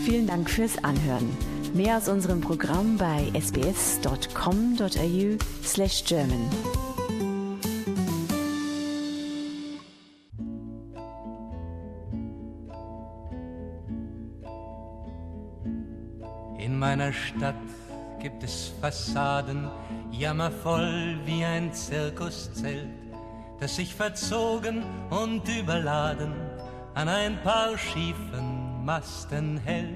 Vielen Dank fürs Anhören. Mehr aus unserem Programm bei sbs.com.au/German. In meiner Stadt gibt es Fassaden, jammervoll wie ein Zirkuszelt, das sich verzogen und überladen an ein paar schiefen Masten hält.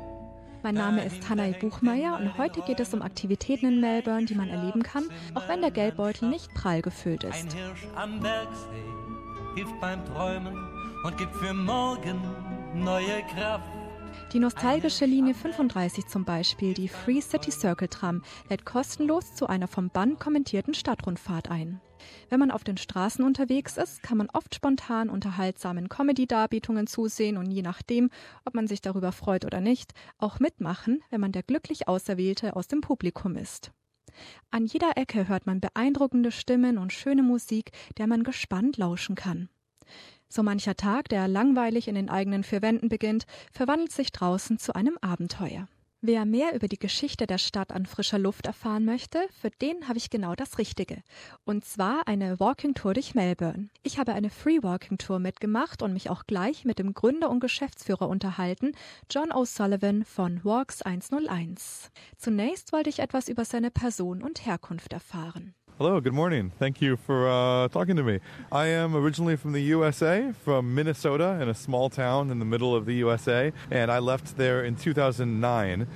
Mein Name ist Hannah Buchmeier und heute geht es um Aktivitäten in Melbourne, die man erleben kann, auch wenn der Geldbeutel nicht prall gefüllt ist. Ein Hirsch am Bergsee hilft beim Träumen und gibt für morgen neue Kraft. Die nostalgische Linie 35 zum Beispiel, die Free City Circle Tram, lädt kostenlos zu einer vom Band kommentierten Stadtrundfahrt ein. Wenn man auf den Straßen unterwegs ist, kann man oft spontan unterhaltsamen Comedy-Darbietungen zusehen und je nachdem, ob man sich darüber freut oder nicht, auch mitmachen, wenn man der glücklich Auserwählte aus dem Publikum ist. An jeder Ecke hört man beeindruckende Stimmen und schöne Musik, der man gespannt lauschen kann. So mancher Tag, der langweilig in den eigenen vier Wänden beginnt, verwandelt sich draußen zu einem Abenteuer. Wer mehr über die Geschichte der Stadt an frischer Luft erfahren möchte, für den habe ich genau das Richtige. Und zwar eine Walking-Tour durch Melbourne. Ich habe eine Free-Walking-Tour mitgemacht und mich auch gleich mit dem Gründer und Geschäftsführer unterhalten, John O'Sullivan von Walks 101. Zunächst wollte ich etwas über seine Person und Herkunft erfahren. Hello, good morning. Thank you for talking to me. I am originally from the USA, from Minnesota, in a small town in the middle of the USA, and I left there in 2009,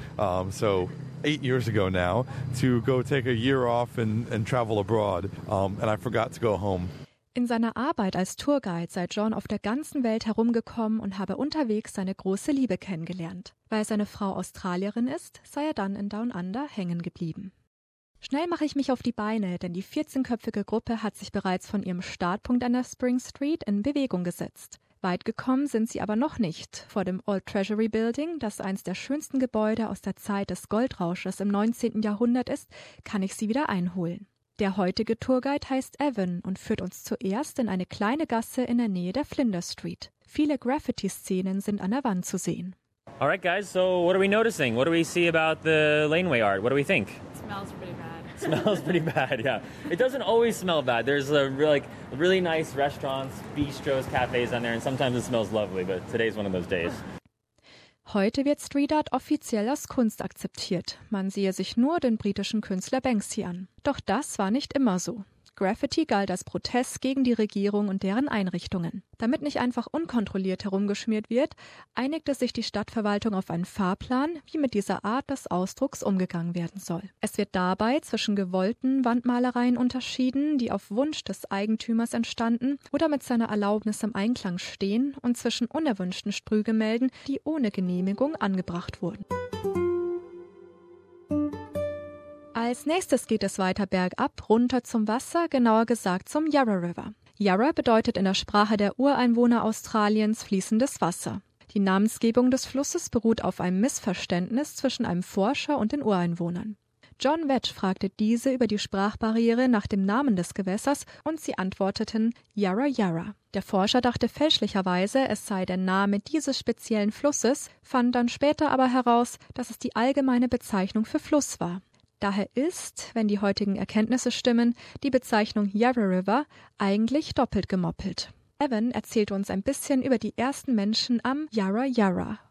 so 8 years ago now, to go take a year off and travel abroad, and I forgot to go home. In seiner Arbeit als Tourguide sei John auf der ganzen Welt herumgekommen und habe unterwegs seine große Liebe kennengelernt. Weil seine Frau Australierin ist, sei er dann in Down Under hängen geblieben. Schnell mache ich mich auf die Beine, denn die 14-köpfige Gruppe hat sich bereits von ihrem Startpunkt an der Spring Street in Bewegung gesetzt. Weit gekommen sind sie aber noch nicht. Vor dem Old Treasury Building, das eines der schönsten Gebäude aus der Zeit des Goldrausches im 19. Jahrhundert ist, kann ich sie wieder einholen. Der heutige Tourguide heißt Evan und führt uns zuerst in eine kleine Gasse in der Nähe der Flinders Street. Viele Graffiti-Szenen sind an der Wand zu sehen. All right, guys, so what are we noticing? What do we see about the laneway art? What do we think? It smells pretty bad. Smells pretty bad, yeah. It doesn't always smell bad. There's really nice restaurants, bistros, cafes on there, and sometimes it smells lovely, but today's one of those days. Heute wird Street Art offiziell als Kunst akzeptiert. Man sehe sich nur den britischen Künstler Banksy an. Doch das war nicht immer so. Graffiti galt als Protest gegen die Regierung und deren Einrichtungen. Damit nicht einfach unkontrolliert herumgeschmiert wird, einigte sich die Stadtverwaltung auf einen Fahrplan, wie mit dieser Art des Ausdrucks umgegangen werden soll. Es wird dabei zwischen gewollten Wandmalereien unterschieden, die auf Wunsch des Eigentümers entstanden oder mit seiner Erlaubnis im Einklang stehen, und zwischen unerwünschten Sprühgemälden, die ohne Genehmigung angebracht wurden. Als nächstes geht es weiter bergab, runter zum Wasser, genauer gesagt zum Yarra River. Yarra bedeutet in der Sprache der Ureinwohner Australiens fließendes Wasser. Die Namensgebung des Flusses beruht auf einem Missverständnis zwischen einem Forscher und den Ureinwohnern. John Wedge fragte diese über die Sprachbarriere nach dem Namen des Gewässers und sie antworteten Yarra Yarra. Der Forscher dachte fälschlicherweise, es sei der Name dieses speziellen Flusses, fand dann später aber heraus, dass es die allgemeine Bezeichnung für Fluss war. Daher ist, wenn die heutigen Erkenntnisse stimmen, die Bezeichnung Yarra River eigentlich doppelt gemoppelt. Evan erzählt uns ein bisschen über die ersten Menschen am Yarra Yarra.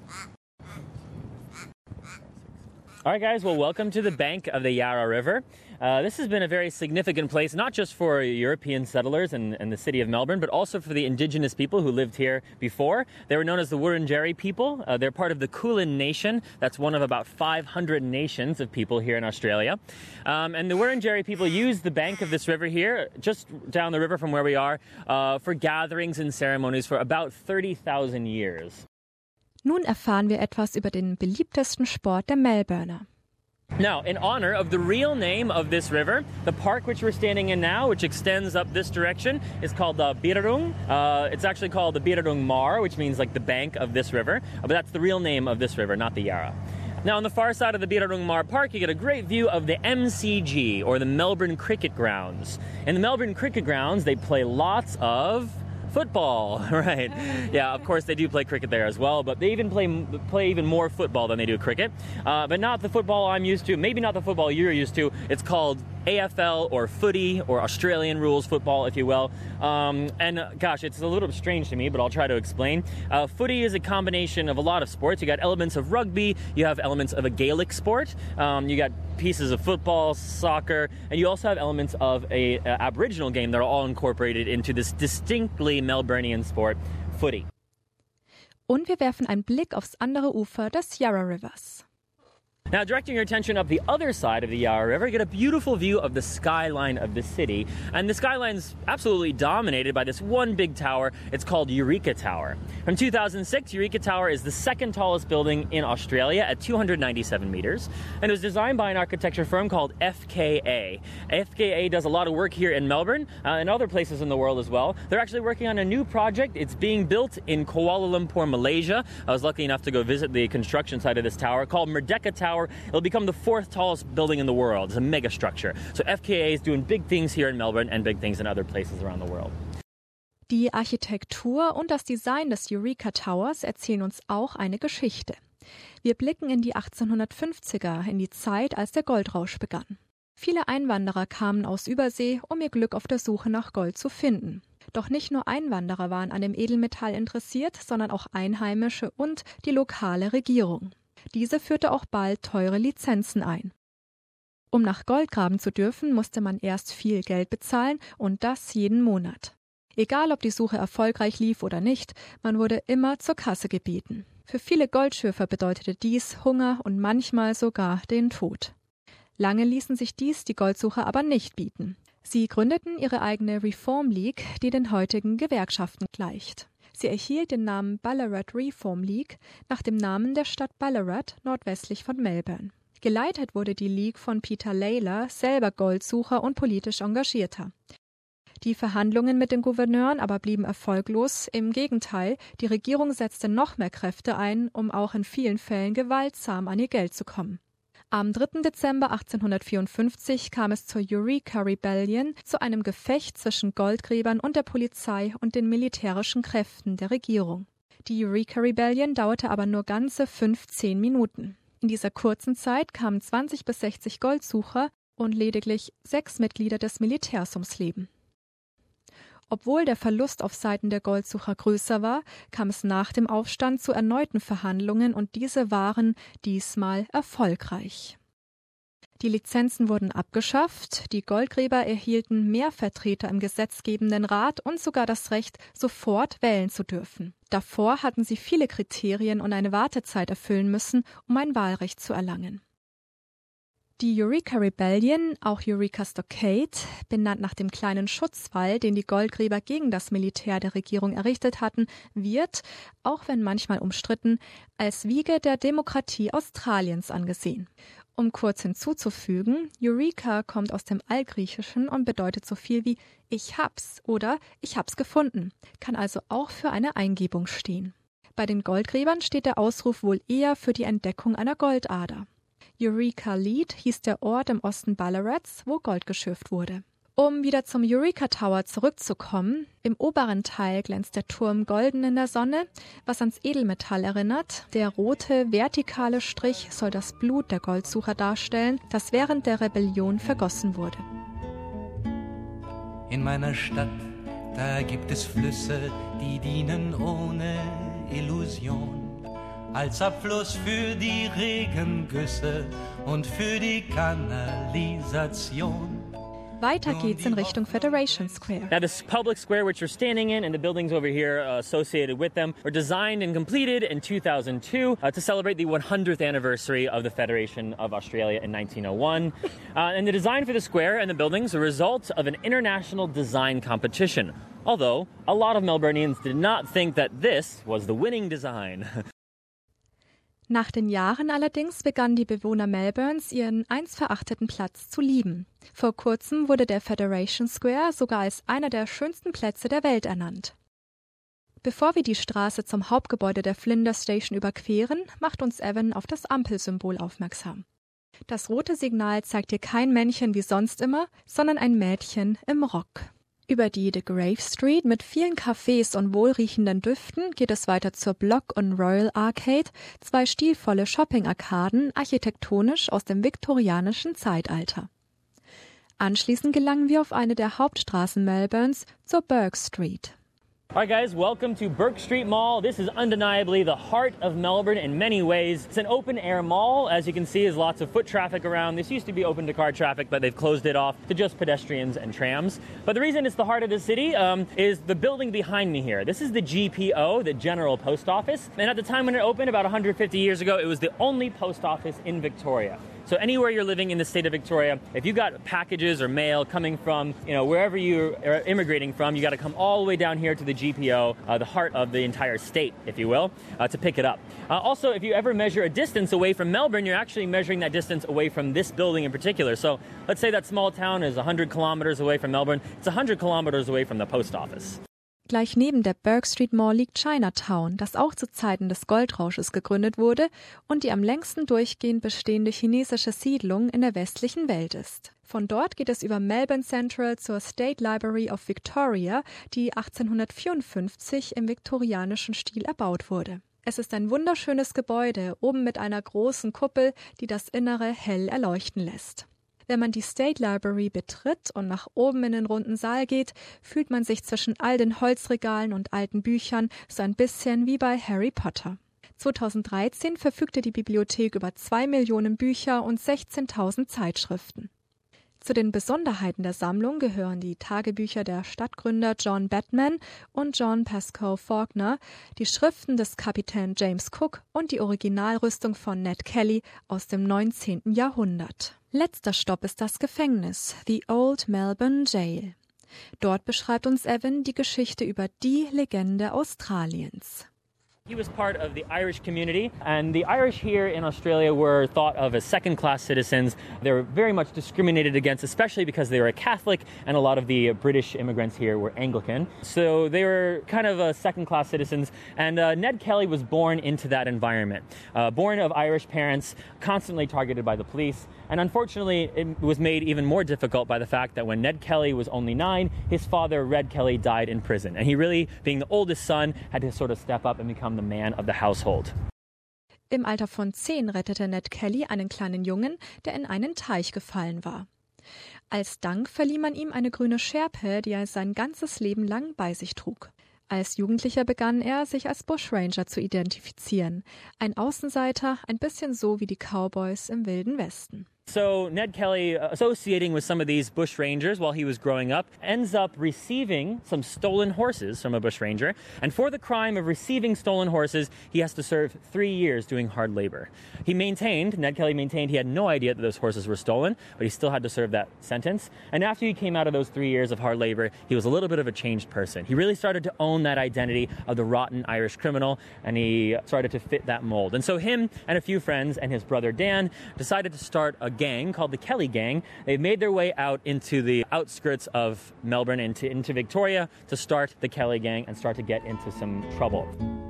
All right, guys, well, welcome to the bank of the Yarra River. This has been a very significant place, not just for European settlers and the city of Melbourne, but also for the indigenous people who lived here before. They were known as the Wurundjeri people. They're part of the Kulin Nation. That's one of about 500 nations of people here in Australia. And the Wurundjeri people use the bank of this river here, just down the river from where we are, for gatherings and ceremonies for about 30,000 years. Nun erfahren wir etwas über den beliebtesten Sport der Melbourner. Now, in honor of the real name of this river, the park which we're standing in now, which extends up this direction, is called the Birrarung. It's actually called the Birrarung Mar, which means like the bank of this river. But that's the real name of this river, not the Yarra. Now, on the far side of the Birrarung Mar Park, you get a great view of the MCG, or the Melbourne Cricket Grounds. In the Melbourne Cricket Grounds, they play lots of Football, right. Yeah, of course they do play cricket there as well, but they even play even more football than they do cricket. But not the football I'm used to, maybe not the football you're used to. It's called AFL or footy or Australian rules football, if you will. Gosh, it's a little bit strange to me, but I'll try to explain. Footy is a combination of a lot of sports. You got elements of rugby, you have elements of a Gaelic sport, you got pieces of football, soccer, and you also have elements of a Aboriginal game that are all incorporated into this distinctly Melburnian sport, footy. Und wir werfen einen Blick aufs andere Ufer des Yarra Rivers. Now, directing your attention up the other side of the Yarra River, you get a beautiful view of the skyline of the city. And the skyline's absolutely dominated by this one big tower. It's called Eureka Tower. From 2006, Eureka Tower is the second tallest building in Australia at 297 meters. And it was designed by an architecture firm called FKA. FKA does a lot of work here in Melbourne and other places in the world as well. They're actually working on a new project. It's being built in Kuala Lumpur, Malaysia. I was lucky enough to go visit the construction site of this tower called Merdeka Tower. It'll become the fourth tallest building in the world. It's a mega structure. So FKA is doing big things here in Melbourne and big things in other places around the world. Die Architektur und das Design des Eureka Towers erzählen uns auch eine Geschichte. Wir blicken in die 1850er, in die Zeit, als der Goldrausch begann. Viele Einwanderer kamen aus Übersee, um ihr Glück auf der Suche nach Gold zu finden. Doch nicht nur Einwanderer waren an dem Edelmetall interessiert, sondern auch Einheimische und die lokale Regierung. Diese führte auch bald teure Lizenzen ein. Um nach Gold graben zu dürfen, musste man erst viel Geld bezahlen und das jeden Monat. Egal, ob die Suche erfolgreich lief oder nicht, man wurde immer zur Kasse gebeten. Für viele Goldschürfer bedeutete dies Hunger und manchmal sogar den Tod. Lange ließen sich dies die Goldsucher aber nicht bieten. Sie gründeten ihre eigene Reform League, die den heutigen Gewerkschaften gleicht. Sie erhielt den Namen Ballarat Reform League nach dem Namen der Stadt Ballarat nordwestlich von Melbourne. Geleitet wurde die League von Peter Lalor, selber Goldsucher und politisch Engagierter. Die Verhandlungen mit den Gouverneuren aber blieben erfolglos. Im Gegenteil, die Regierung setzte noch mehr Kräfte ein, um auch in vielen Fällen gewaltsam an ihr Geld zu kommen. Am 3. Dezember 1854 kam es zur Eureka Rebellion, zu einem Gefecht zwischen Goldgräbern und der Polizei und den militärischen Kräften der Regierung. Die Eureka Rebellion dauerte aber nur ganze 15 Minuten. In dieser kurzen Zeit kamen 20 bis 60 Goldsucher und lediglich 6 Mitglieder des Militärs ums Leben. Obwohl der Verlust auf Seiten der Goldsucher größer war, kam es nach dem Aufstand zu erneuten Verhandlungen und diese waren diesmal erfolgreich. Die Lizenzen wurden abgeschafft, die Goldgräber erhielten mehr Vertreter im gesetzgebenden Rat und sogar das Recht, sofort wählen zu dürfen. Davor hatten sie viele Kriterien und eine Wartezeit erfüllen müssen, um ein Wahlrecht zu erlangen. Die Eureka Rebellion, auch Eureka Stockade, benannt nach dem kleinen Schutzwall, den die Goldgräber gegen das Militär der Regierung errichtet hatten, wird, auch wenn manchmal umstritten, als Wiege der Demokratie Australiens angesehen. Um kurz hinzuzufügen, Eureka kommt aus dem Altgriechischen und bedeutet so viel wie »Ich hab's« oder »Ich hab's gefunden«, kann also auch für eine Eingebung stehen. Bei den Goldgräbern steht der Ausruf wohl eher für die Entdeckung einer Goldader. Eureka Lead hieß der Ort im Osten Ballarats, wo Gold geschürft wurde. Um wieder zum Eureka Tower zurückzukommen, im oberen Teil glänzt der Turm golden in der Sonne, was ans Edelmetall erinnert. Der rote, vertikale Strich soll das Blut der Goldsucher darstellen, das während der Rebellion vergossen wurde. In meiner Stadt, da gibt es Flüsse, die dienen ohne Illusion. Als Abfluss für die Regengüsse und für die Kanalisation. Weiter geht's in Richtung Federation Square. Now, this public square which we're standing in and the buildings over here associated with them were designed and completed in 2002 to celebrate the 100th anniversary of the Federation of Australia in 1901. And the design for the square and the buildings are a result of an international design competition. Although, a lot of Melburnians did not think that this was the winning design. Nach den Jahren allerdings begannen die Bewohner Melbournes ihren einst verachteten Platz zu lieben. Vor kurzem wurde der Federation Square sogar als einer der schönsten Plätze der Welt ernannt. Bevor wir die Straße zum Hauptgebäude der Flinders Station überqueren, macht uns Evan auf das Ampelsymbol aufmerksam. Das rote Signal zeigt hier kein Männchen wie sonst immer, sondern ein Mädchen im Rock. Über die The Grave Street mit vielen Cafés und wohlriechenden Düften geht es weiter zur Block und Royal Arcade, 2 stilvolle Shopping-Arkaden, architektonisch aus dem viktorianischen Zeitalter. Anschließend gelangen wir auf eine der Hauptstraßen Melbournes, zur Burke Street. All right, guys, welcome to Burke Street Mall. This is undeniably the heart of Melbourne in many ways. It's an open-air mall. As you can see, there's lots of foot traffic around. This used to be open to car traffic, but they've closed it off to just pedestrians and trams. But the reason it's the heart of the city is the building behind me here. This is the GPO, the General Post Office. And at the time when it opened, about 150 years ago, it was the only post office in Victoria. So anywhere you're living in the state of Victoria, if you got packages or mail coming from, wherever you are immigrating from, you got to come all the way down here to the GPO, the heart of the entire state, if you will, to pick it up. Also, if you ever measure a distance away from Melbourne, you're actually measuring that distance away from this building in particular. So let's say that small town is 100 kilometers away from Melbourne. It's 100 kilometers away from the post office. Gleich neben der Burke Street Mall liegt Chinatown, das auch zu Zeiten des Goldrausches gegründet wurde und die am längsten durchgehend bestehende chinesische Siedlung in der westlichen Welt ist. Von dort geht es über Melbourne Central zur State Library of Victoria, die 1854 im viktorianischen Stil erbaut wurde. Es ist ein wunderschönes Gebäude, oben mit einer großen Kuppel, die das Innere hell erleuchten lässt. Wenn man die State Library betritt und nach oben in den runden Saal geht, fühlt man sich zwischen all den Holzregalen und alten Büchern so ein bisschen wie bei Harry Potter. 2013 verfügte die Bibliothek über 2 Millionen Bücher und 16.000 Zeitschriften. Zu den Besonderheiten der Sammlung gehören die Tagebücher der Stadtgründer John Batman und John Pascoe Faulkner, die Schriften des Kapitän James Cook und die Originalrüstung von Ned Kelly aus dem 19. Jahrhundert. Letzter Stopp ist das Gefängnis, The Old Melbourne Jail. Dort beschreibt uns Evan die Geschichte über die Legende Australiens. He was part of the Irish community, and the Irish here in Australia were thought of as second-class citizens. They were very much discriminated against, especially because they were a Catholic, and a lot of the British immigrants here were Anglican. So they were kind of second-class citizens, and Ned Kelly was born into that environment. Born of Irish parents, constantly targeted by the police, and unfortunately it was made even more difficult by the fact that when Ned Kelly was only 9, his father, Red Kelly, died in prison. And he really, being the oldest son, had to sort of step up and become the man of the household. Im Alter von 10 rettete Ned Kelly einen kleinen Jungen, der in einen Teich gefallen war. Als Dank verlieh man ihm eine grüne Schärpe, die er sein ganzes Leben lang bei sich trug. Als Jugendlicher begann er, sich als Bushranger zu identifizieren. Ein Außenseiter, ein bisschen so wie die Cowboys im Wilden Westen. So Ned Kelly, associating with some of these bushrangers while he was growing up, ends up receiving some stolen horses from a bushranger. And for the crime of receiving stolen horses, he has to serve 3 years doing hard labor. Ned Kelly maintained he had no idea that those horses were stolen, but he still had to serve that sentence. And after he came out of those 3 years of hard labor, he was a little bit of a changed person. He really started to own that identity of the rotten Irish criminal, and he started to fit that mold. And so him and a few friends and his brother Dan decided to start a gang called the Kelly Gang. They made their way out into the outskirts of Melbourne, into Victoria, to start the Kelly Gang and start to get into some trouble.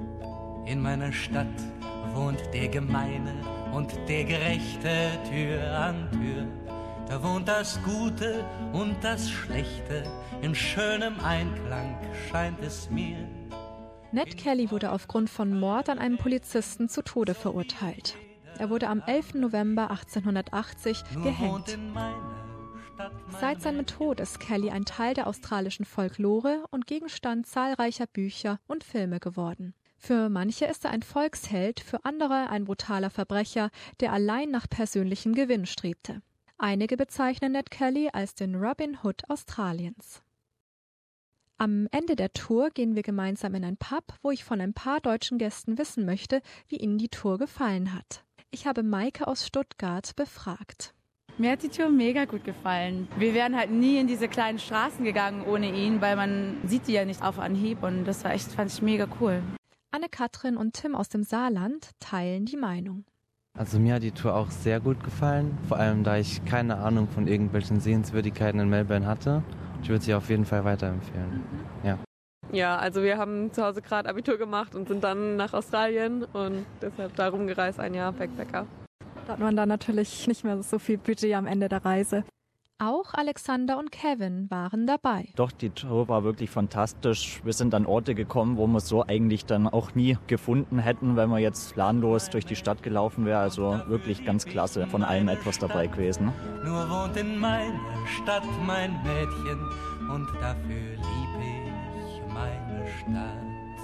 In meiner Stadt wohnt der Gemeine und der Gerechte Tür an Tür. Da wohnt das Gute und das Schlechte, in schönem Einklang scheint es mir. Ned Kelly wurde aufgrund von Mord an einem Polizisten zu Tode verurteilt. Er wurde am 11. November 1880 gehängt. Seit seinem Tod ist Kelly ein Teil der australischen Folklore und Gegenstand zahlreicher Bücher und Filme geworden. Für manche ist er ein Volksheld, für andere ein brutaler Verbrecher, der allein nach persönlichem Gewinn strebte. Einige bezeichnen Ned Kelly als den Robin Hood Australiens. Am Ende der Tour gehen wir gemeinsam in ein Pub, wo ich von ein paar deutschen Gästen wissen möchte, wie ihnen die Tour gefallen hat. Ich habe Maike aus Stuttgart befragt. Mir hat die Tour mega gut gefallen. Wir wären halt nie in diese kleinen Straßen gegangen ohne ihn, weil man sieht die ja nicht auf Anhieb und das war fand ich mega cool. Anne-Kathrin und Tim aus dem Saarland teilen die Meinung. Also mir hat die Tour auch sehr gut gefallen, vor allem da ich keine Ahnung von irgendwelchen Sehenswürdigkeiten in Melbourne hatte. Ich würde sie auf jeden Fall weiterempfehlen. Ja, also wir haben zu Hause gerade Abitur gemacht und sind dann nach Australien und deshalb da rumgereist, ein Jahr Backpacker. Da hat man dann natürlich nicht mehr so viel Budget am Ende der Reise. Auch Alexander und Kevin waren dabei. Doch, die Tour war wirklich fantastisch. Wir sind an Orte gekommen, wo wir so eigentlich dann auch nie gefunden hätten, wenn man jetzt planlos durch die Stadt gelaufen wäre. Also wirklich ganz klasse, von allem etwas dabei gewesen. Nur wohnt in meiner Stadt mein Mädchen und dafür liebe ich meine Stadt.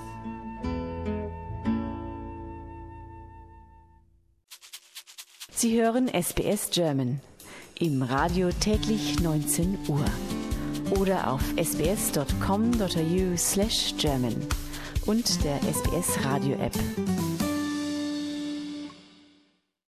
Sie hören SBS German im Radio täglich 19 Uhr oder auf sbs.com.au/German und der SBS Radio App.